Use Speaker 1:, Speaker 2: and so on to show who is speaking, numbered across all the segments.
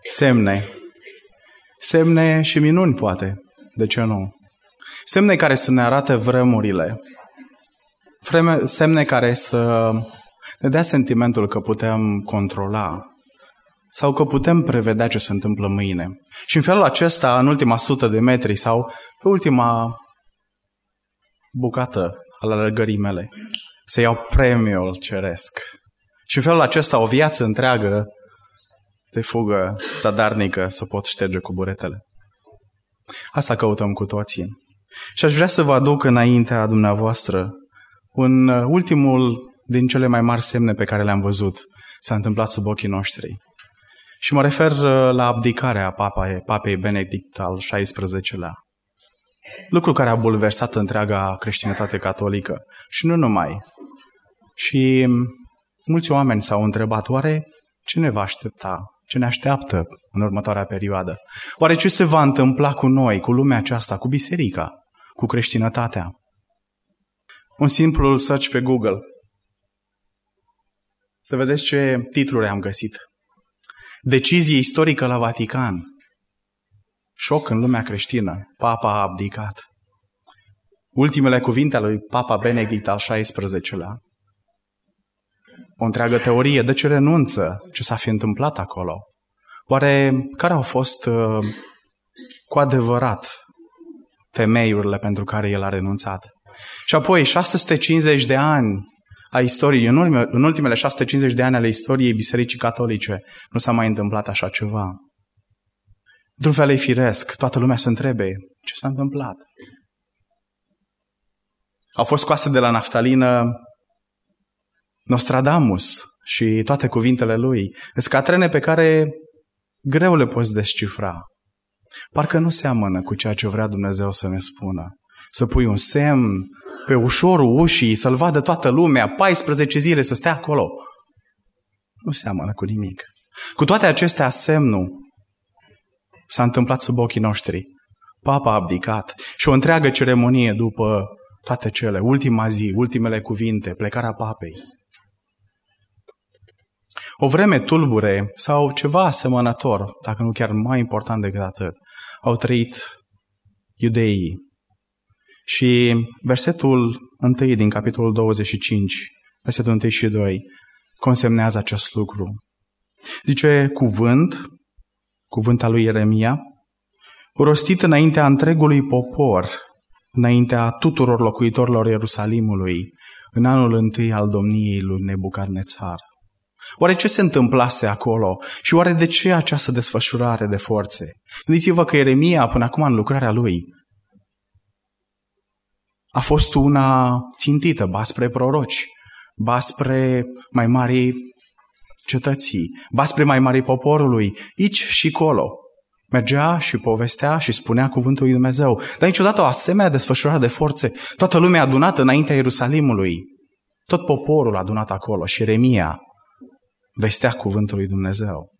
Speaker 1: Semne. Semne și minuni, poate. De ce nu? Semne care să ne arate vremurile. Semne care să ne dea sentimentul că putem controla sau că putem prevedea ce se întâmplă mâine. Și în felul acesta, în ultima 100 de metri sau pe ultima bucată al alergării mele, să iau premiul ceresc. Și în felul acesta o viață întreagă de fugă zadarnică să pot șterge cu buretele. Asta căutăm cu toții. Și aș vrea să vă aduc înaintea dumneavoastră ultimul din cele mai mari semne pe care le-am văzut. S-a întâmplat sub ochii noștri. Și mă refer la abdicarea papei Benedict al XVI-lea. Lucru care a bulversat întreaga creștinătate catolică. Și nu numai. Și mulți oameni s-au întrebat, oare ce ne va aștepta? Ce ne așteaptă în următoarea perioadă? Oare ce se va întâmpla cu noi, cu lumea aceasta, cu biserica, cu creștinătatea? Un simplu search pe Google. Să vedeți ce titluri am găsit. Decizie istorică la Vatican. Șoc în lumea creștină. Papa a abdicat. Ultimele cuvinte ale lui Papa Benedict al XVI-lea. O întreagă teorie. De ce renunță? Ce s-a fi întâmplat acolo? Oare care au fost cu adevărat temeiurile pentru care el a renunțat? Și apoi 650 de ani a istoriei, în ultimele 650 de ani ale istoriei Bisericii Catolice, nu s-a mai întâmplat așa ceva. Într-un fel e firesc, toată lumea se întrebe ce s-a întâmplat. Au fost scoase de la naftalină Nostradamus și toate cuvintele lui, scatrene pe care greu le poți descifra. Parcă nu seamănă cu ceea ce vrea Dumnezeu să ne spună. Să pui un semn pe ușorul ușii, să-l vadă toată lumea, 14 zile să stea acolo. Nu seamănă cu nimic. Cu toate acestea, semnul s-a întâmplat sub ochii noștri. Papa a abdicat și o întreagă ceremonie după toate cele, ultima zi, ultimele cuvinte, plecarea papei. O vreme tulbure sau ceva asemănător, dacă nu chiar mai important decât atât, au trăit iudeii. Și versetul 1 din capitolul 25, versetul 1 și 2, consemnează acest lucru. Zice cuvânt al lui Ieremia, rostit înaintea întregului popor, înaintea tuturor locuitorilor Ierusalimului, în anul 1 al domniei lui Nebucadnețar. Oare ce se întâmplase acolo? Și oare de ce această desfășurare de forțe? Gândiți-vă că Ieremia, până acum în lucrarea lui, a fost una țintită, ba spre proroci, ba spre mai mari cetății, ba spre mai mari poporului, aici și colo. Mergea și povestea și spunea cuvântul lui Dumnezeu. Dar niciodată o asemenea desfășurare de forțe, toată lumea adunată înaintea Ierusalimului, tot poporul adunat acolo și Ieremia vestea cuvântul lui Dumnezeu.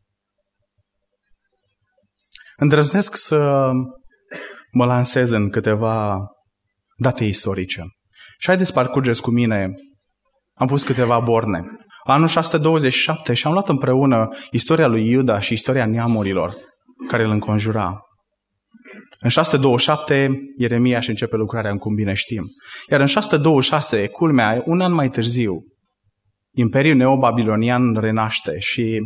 Speaker 1: Îndrăznesc să mă lansez în câteva date istorice. Și haideți parcurgeți cu mine, am pus câteva borne. Anul 627 și am luat împreună istoria lui Iuda și istoria neamurilor care îl înconjura. În 627 Ieremia își începe lucrarea, cum bine știm. Iar în 626, culmea, un an mai târziu, Imperiul Neobabilonian renaște și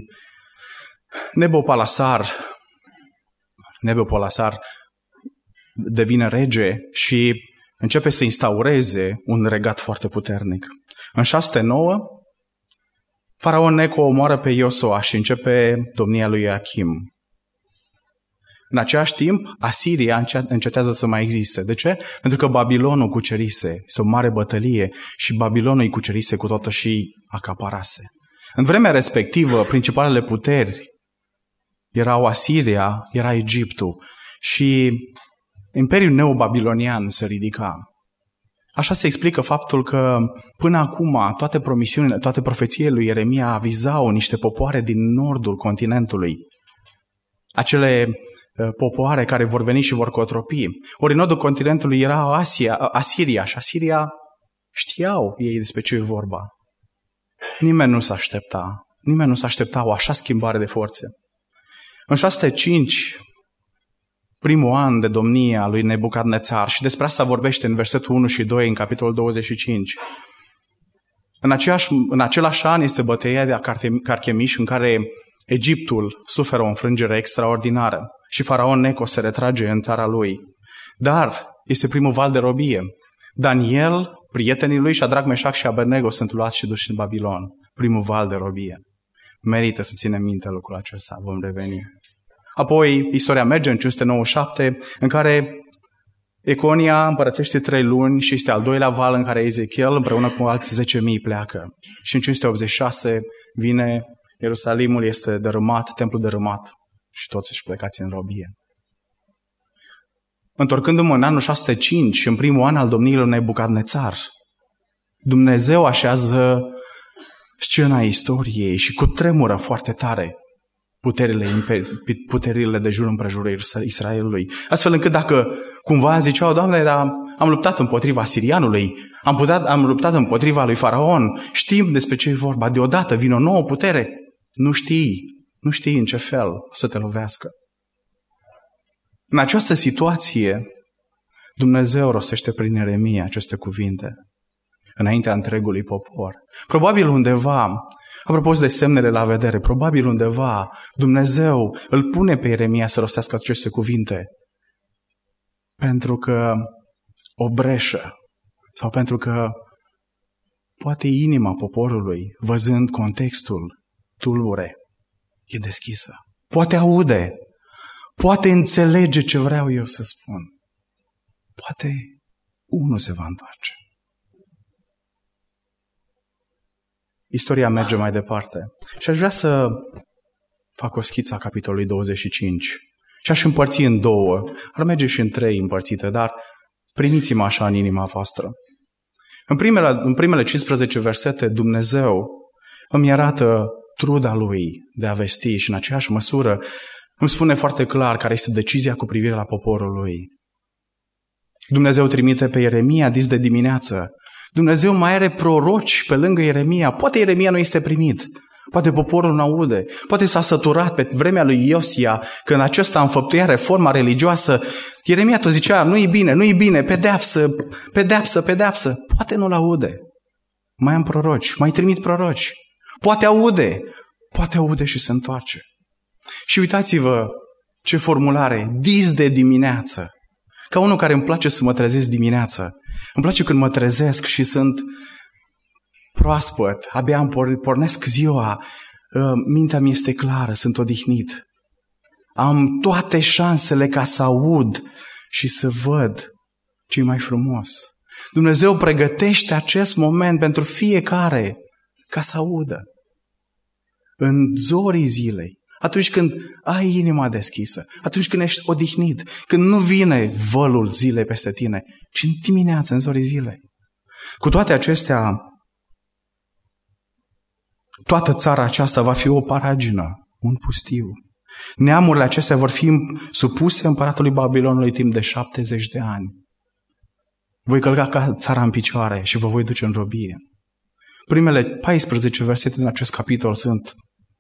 Speaker 1: Nabopolassar devine rege și începe să instaureze un regat foarte puternic. În 609, faraon Neco omoară pe Iosua și începe domnia lui Ioachim. În același timp, Asiria încetează să mai existe. De ce? Pentru că Babilonul cucerise, este o mare bătălie și Babilonul îi cucerise cu toată și acaparase. În vremea respectivă, principalele puteri erau Asiria, era Egiptul și Imperiul Neobabilonian se ridica. Așa se explică faptul că până acum toate promisiunile, toate profețiile lui Ieremia vizau niște popoare din nordul continentului. Acele popoare care vor veni și vor cotropi. Ori în nordul continentului era Asiria și Asiria știau ei despre ce e vorba. Nimeni nu s-a aștepta o așa schimbare de forțe. În 605, primul an de domnie a lui Nebucadnețar, și despre asta vorbește în versetul 1 și 2 în capitolul 25. În același an este bătălia de Carchemiș, în care Egiptul suferă o înfrângere extraordinară și faraon Neco se retrage în țara lui. Dar este primul val de robie. Daniel, prietenii lui Șadrac, Meșac și Abednego sunt luați și duși în Babilon. Primul val de robie. Merită să ținem minte lucrul acesta, vom reveni. Apoi, istoria merge în 597, în care Econia împărățește 3 luni și este al doilea val în care Ezechiel împreună cu alți 10.000 pleacă. Și în 586 vine Ierusalimul, este dărâmat, templul dărâmat și toți își plecați în robie. Întorcându-mă în anul 605, în primul an al domniei lui Nebucadnețar, Dumnezeu așează scena istoriei și cutremură foarte tare puterile de jur împrejurul Israelului. Astfel încât dacă cumva ziceau, Doamne, dar am luptat împotriva sirianului, am luptat împotriva lui Faraon, știm despre ce e vorba, deodată vine o nouă putere, nu știi în ce fel o să te lovească. În această situație, Dumnezeu rostește prin Ieremia aceste cuvinte înaintea întregului popor. Probabil undeva, apropo de semnele la vedere, probabil undeva Dumnezeu îl pune pe Ieremia să rostească aceste cuvinte pentru că o breșă sau pentru că poate inima poporului, văzând contextul tulbure, e deschisă. Poate aude, poate înțelege ce vreau eu să spun. Poate unul se va întoarce. Istoria merge mai departe. Și aș vrea să fac o schiță a capitolului 25. Și aș împărți în 2. Ar merge și în 3 împărțite, dar primiți-mă așa în inima voastră. În primele 15 versete, Dumnezeu îmi arată truda Lui de a vesti și în aceeași măsură îmi spune foarte clar care este decizia cu privire la poporul Lui. Dumnezeu trimite pe Ieremia dis de dimineață. Dumnezeu mai are proroci pe lângă Ieremia. Poate Ieremia nu este primit. Poate poporul nu aude. Poate s-a săturat pe vremea lui Iosia, când acesta înfăptuia reforma religioasă. Ieremia tot zicea, nu-i bine, pedeapsă. Poate nu-l aude. Mai am proroci, mai trimit proroci. Poate aude și se întoarce. Și uitați-vă ce formulare, dis de dimineață. Ca unul care îmi place să mă trezesc dimineața. Îmi place când mă trezesc și sunt proaspăt, abia îmi pornesc ziua, mintea mi este clară, sunt odihnit. Am toate șansele ca să aud și să văd ce e mai frumos. Dumnezeu pregătește acest moment pentru fiecare ca să audă. În zorii zilei, atunci când ai inima deschisă, atunci când ești odihnit, când nu vine vălul zilei peste tine, ci în dimineață, în zorii zilei. Cu toate acestea, toată țara aceasta va fi o paragină, un pustiu. Neamurile acestea vor fi supuse împăratului Babilonului timp de 70 de ani. Voi călca ca țara în picioare și vă voi duce în robie. Primele 14 versete din acest capitol sunt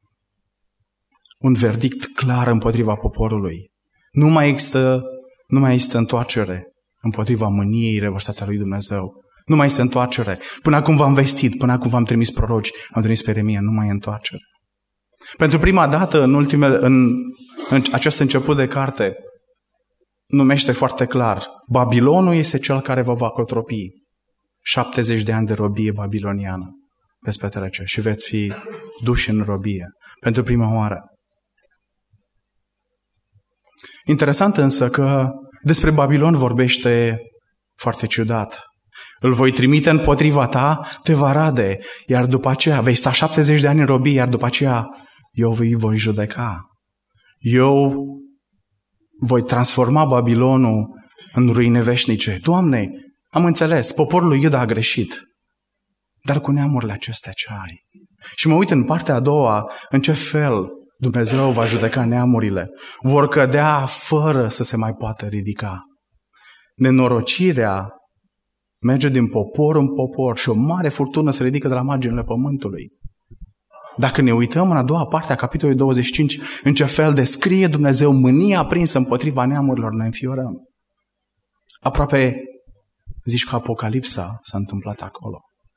Speaker 1: un verdict clar împotriva poporului. Nu mai există întoarcere împotriva mâniei revărsate a lui Dumnezeu. Nu mai este întoarcere. Până acum v-am vestit, până acum v-am trimis proroci, am trimis pe Ieremia, nu mai e întoarcere. Pentru prima dată în acest început de carte numește foarte clar, Babilonul este cel care vă va cotropi. 70 de ani de robie babiloniană veți petrece și veți fi duși în robie pentru prima oară. Interesant însă că despre Babilon vorbește foarte ciudat. Îl voi trimite împotriva ta, te va rade, iar după aceea vei sta 70 de ani în robie, iar după aceea eu îi voi judeca. Eu voi transforma Babilonul în ruine veșnice. Doamne, am înțeles, poporul lui Iuda a greșit, dar cu neamurile acestea ce ai? Și mă uit în partea a doua, în ce fel Dumnezeu va judeca neamurile. Vor cădea fără să se mai poată ridica. Nenorocirea merge din popor în popor și o mare furtună se ridică de la marginile pământului. Dacă ne uităm în a doua parte a capitolului 25, în ce fel descrie Dumnezeu mânia aprinsă împotriva neamurilor, ne înfiorăm. Aproape zici că Apocalipsa s-a întâmplat acolo.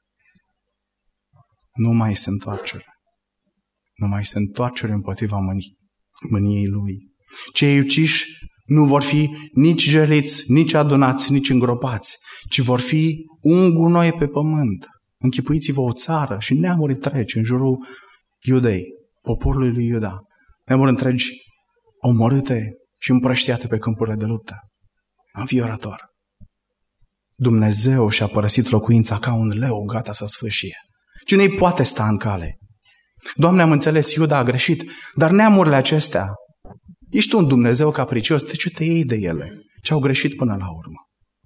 Speaker 1: Nu mai este întoarcere. Nu mai este întoarcere împotriva mâniei Lui. Cei uciși nu vor fi nici jeliți, nici adunați, nici îngropați, ci vor fi un gunoi pe pământ. Închipuiți-vă o țară și neamuri întregi în jurul Iudei, poporului lui Iuda. Neamuri întregi omorâte și împrăștiate pe câmpurile de luptă. Înfiorător. Dumnezeu și-a părăsit locuința ca un leu gata să sfâșie. Cine-i poate sta în cale? Doamne, am înțeles, Iuda a greșit, dar neamurile acestea, ești tu un Dumnezeu capricios, de ce te iei de ele? Ce-au greșit până la urmă?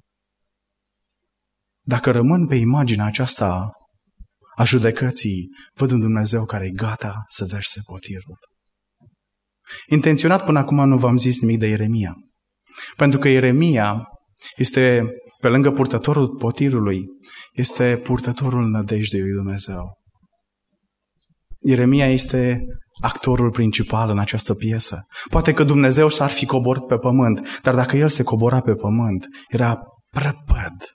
Speaker 1: Dacă rămân pe imaginea aceasta a judecății, văd un Dumnezeu care e gata să verse potirul. Intenționat până acum nu v-am zis nimic de Ieremia. Pentru că Ieremia este, pe lângă purtătorul potirului, este purtătorul nădejdei lui Dumnezeu. Ieremia este actorul principal în această piesă. Poate că Dumnezeu s-ar fi coborât pe pământ, dar dacă El se cobora pe pământ, era prăpăd.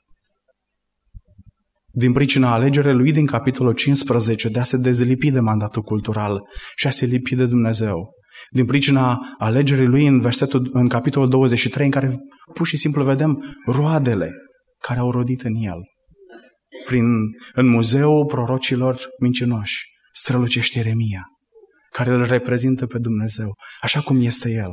Speaker 1: Din pricina alegerii lui din capitolul 15 de a se dezlipi de mandatul cultural și a se lipi de Dumnezeu. Din pricina alegerii lui în capitolul 23, în care pur și simplu vedem roadele care au rodit în el. În muzeul prorocilor mincinoși strălucește Ieremia, care îl reprezintă pe Dumnezeu, așa cum este el.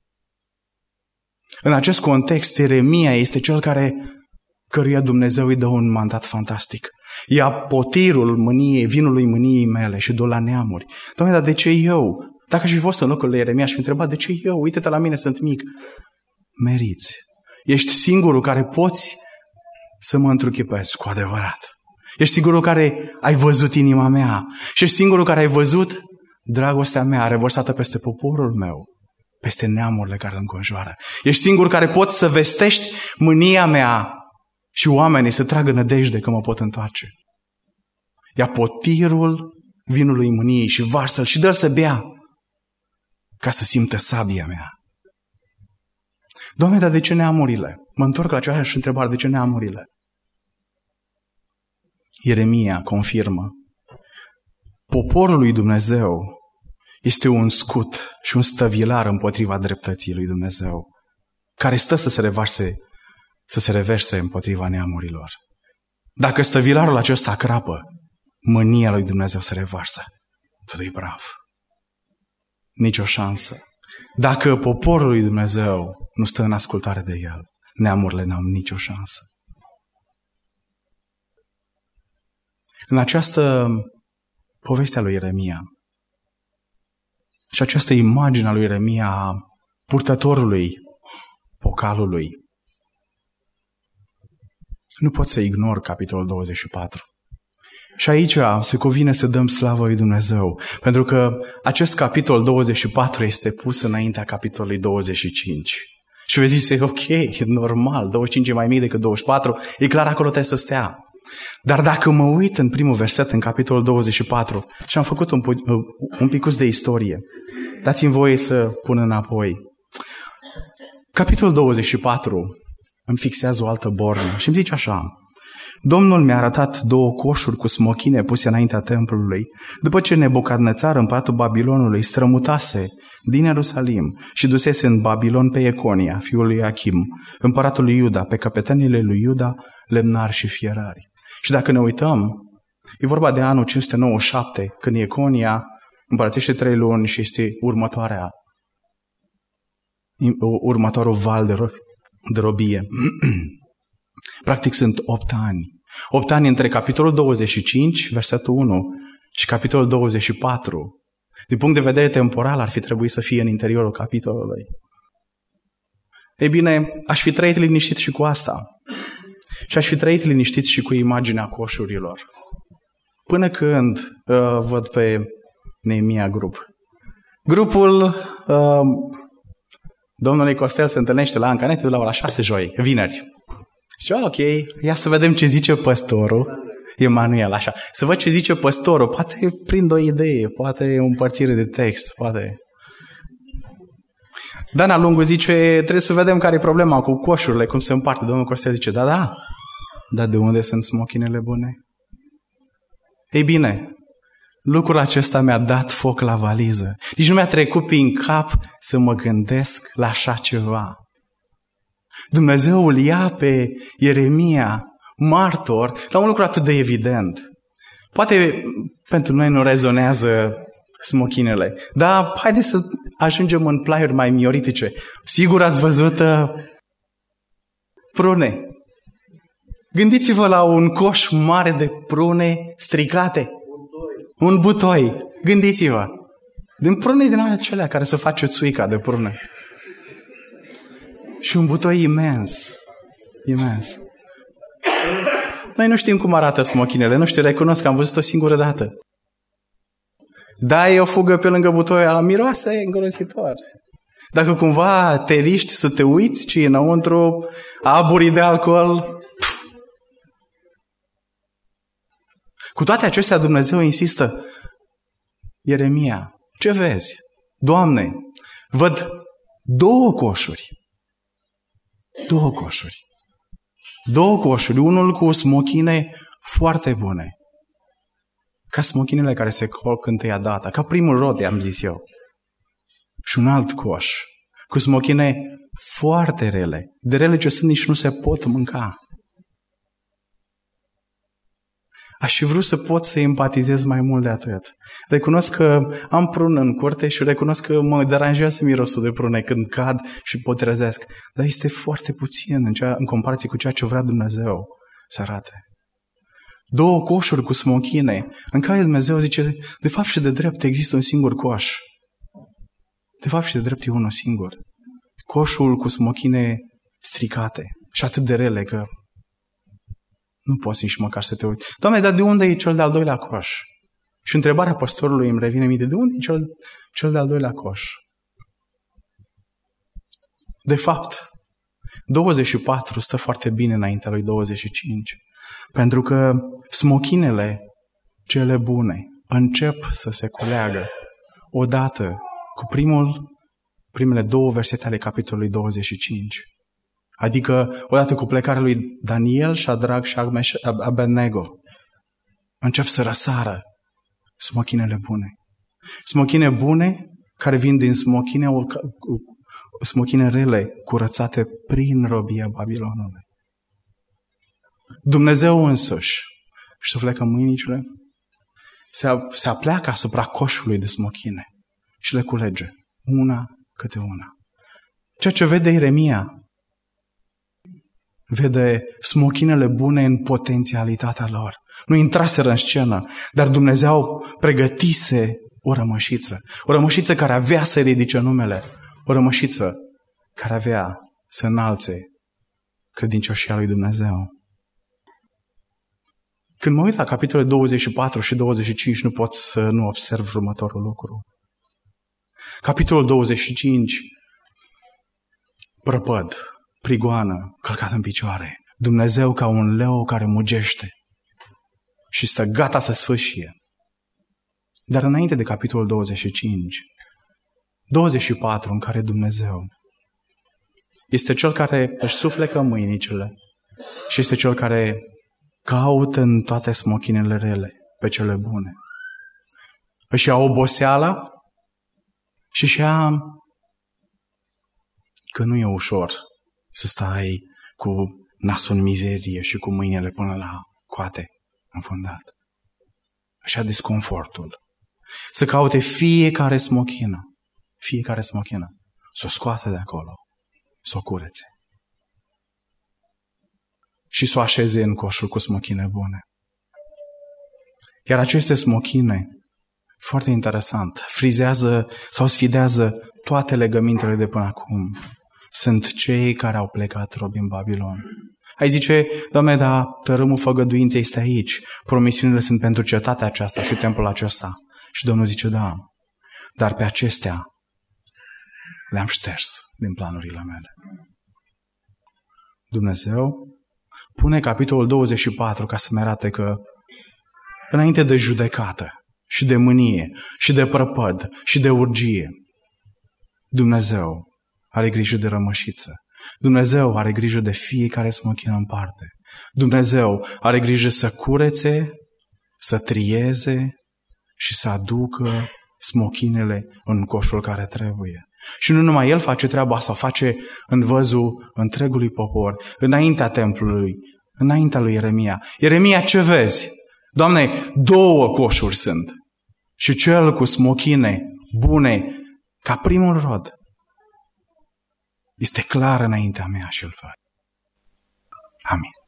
Speaker 1: În acest context, Ieremia este cel căruia Dumnezeu îi dă un mandat fantastic. Ia potirul mâniei, vinului mâniei mele și du la neamuri. Doamne, dar de ce eu? Dacă aș fi fost în locul lui Ieremia, aș fi întrebat, de ce eu? Uite-te la mine, sunt mic. Meriți. Ești singurul care poți să mă întruchipezi cu adevărat. Ești singurul care ai văzut inima mea. Și ești singurul care ai văzut dragostea mea revărsată peste poporul meu, peste neamurile care îl înconjoară. Ești singurul care poți să vestești mânia mea și oamenii să tragă nădejde că mă pot întoarce. Ia potirul vinului mâniei și varsă-l și dă-l să bea ca să simtă sabia mea. Doamne, dar de ce neamurile? Mă întorc la aceeași întrebare, de ce neamurile? Ieremia confirmă. Poporul lui Dumnezeu este un scut și un stăvilar împotriva dreptății lui Dumnezeu, care stă să se reverse împotriva neamurilor. Dacă stăvilarul acesta crapă, mânia lui Dumnezeu se revarsă. Totul e brav. Nici o șansă. Dacă poporul lui Dumnezeu nu stă în ascultare de el, neamurile n-au nicio șansă. În această poveste a lui Ieremia și această imagine a lui Ieremia a purtătorului pocalului, nu pot să ignor capitolul 24. Și aici se cuvine să dăm slavă lui Dumnezeu, pentru că acest capitol 24 este pus înaintea capitolului 25. Și vezi, zice, ok, e normal, 25 e mai mic decât 24, e clar acolo trebuie să stea. Dar dacă mă uit în primul verset, în capitolul 24, și am făcut un picuț de istorie, dați-mi voie să pun înapoi. Capitolul 24 îmi fixează o altă bornă și îmi zice așa: Domnul mi-a arătat 2 coșuri cu smochine puse înaintea templului, după ce Nebucadnețar, împăratul Babilonului, strămutase din Ierusalim și dusese în Babilon pe Ieconia, fiul lui Achim, împăratul lui Iuda, pe căpetenile lui Iuda, lemnari și fierari. Și dacă ne uităm, e vorba de anul 597, când Ieconia împărățește 3 luni și este următorul val de robie. Practic sunt 8 ani. 8 ani între capitolul 25, versetul 1, și capitolul 24. Din punct de vedere temporal ar fi trebuit să fie în interiorul capitolului. Ei bine, aș fi trăit liniștit și cu asta. Și aș fi trăit liniștit și cu imaginea coșurilor. Până când văd pe Neemia grup. Grupul domnului Costel se întâlnește la Ancanete de la ora 6 joi, vineri. Și ok, ia să vedem ce zice păstorul Emanuel, așa. Să văd ce zice păstorul, poate prind o idee, poate o împărțire de text, poate... Dana Lungu zice, trebuie să vedem care e problema cu coșurile, cum se împarte. Domnul Costea zice, da, dar de unde sunt smochinele bune? Ei bine, lucrul acesta mi-a dat foc la valiză. Nici nu mi-a trecut prin cap să mă gândesc la așa ceva. Dumnezeu îl ia pe Ieremia, martor, la un lucru atât de evident. Poate pentru noi nu rezonează smochinele, dar haideți să ajungem în plaiuri mai mioritice. Sigur ați văzut prune. Gândiți-vă la un coș mare de prune stricate. Un butoi. Gândiți-vă. Din prune din acelea care se face țuica de prune. Și un butoi imens. Imens. Noi nu știm cum arată smochinele. Nu știu, recunosc că am văzut o singură dată. Dai o fugă pe lângă butoiul ăla, miroase îngrozitor. Dacă cumva te riști să te uiți ce e înăuntru, aburii de alcool... Cu toate acestea, Dumnezeu insistă. Ieremia, ce vezi? Doamne, văd două coșuri. Două coșuri, unul cu smochine foarte bune. Ca smochinele care se colc întâia dată, ca primul rod, am zis eu. Și un alt coș, cu smochine foarte rele, de rele ce sunt nici nu se pot mânca. Aș fi vrut să pot să empatizez mai mult de atât. Recunosc că am prună în curte și recunosc că mă deranjează mirosul de prune când cad și potrezesc. Dar este foarte puțin în comparație cu ceea ce vrea Dumnezeu să arate. Două coșuri cu smochine, în care Dumnezeu zice, de fapt și de drept există un singur coș. De fapt și de drept e unul singur. Coșul cu smochine stricate și atât de rele că nu poți nici măcar să te uiți. Doamne, dar de unde e cel de-al doilea coș? Și întrebarea păstorului îmi revine mie, de unde e cel de-al doilea coș? De fapt, 24 stă foarte bine înaintea lui 25. Pentru că smochinele cele bune încep să se culeagă odată cu primele două versete ale capitolului 25. Adică odată cu plecarea lui Daniel, Șadrac și Abednego. Încep să răsară smochinele bune. Smochine bune care vin din smochine rele curățate prin robia Babilonului. Dumnezeu însuși își suflecă mâinicile, se apleacă asupra coșului de smochine și le culege, una câte una. Ceea ce vede Ieremia, vede smochinele bune în potențialitatea lor. Nu intraseră în scenă, dar Dumnezeu pregătise o rămășiță care avea să ridice numele, o rămășiță care avea să înalțe credincioșia lui Dumnezeu. Când mă uit la capitolele 24 și 25, nu pot să nu observ următorul lucru. Capitolul 25, prăpăd, prigoană, călcat în picioare. Dumnezeu ca un leu care mugește și stă gata să sfâșie. Dar înainte de capitolul 25, 24 în care Dumnezeu este Cel care își suflecă mâinicile și este Cel care caută în toate smochinele rele pe cele bune. Își ia oboseala și își ia că nu e ușor să stai cu nasul în mizerie și cu mâinile până la coate înfundat. Își ia disconfortul. Să caute fiecare smochină, să o scoată de acolo, să o curețe. Și să o așeze în coșul cu smochine bune. Iar aceste smochine, foarte interesant, frizează sau sfidează toate legămintele de până acum. Sunt cei care au plecat robi în Babilon. Ai zice, Doamne, dar tărâmul făgăduinței este aici. Promisiunile sunt pentru cetatea aceasta și templul acesta. Și Domnul zice, da, dar pe acestea le-am șters din planurile mele. Dumnezeu pune capitolul 24 ca să-mi arate că înainte de judecată și de mânie și de prăpăd și de urgie. Dumnezeu are grijă de rămășiță. Dumnezeu are grijă de fiecare smochină în parte. Dumnezeu are grijă să curețe, să trieze și să aducă smochinele în coșul care trebuie. Și nu numai El face treaba asta, face în văzul întregului popor, înaintea templului, înaintea lui Ieremia. Ieremia, ce vezi? Doamne, 2 coșuri sunt. Și cel cu smochine bune, ca primul rod, este clar înaintea mea și îl văd. Amin.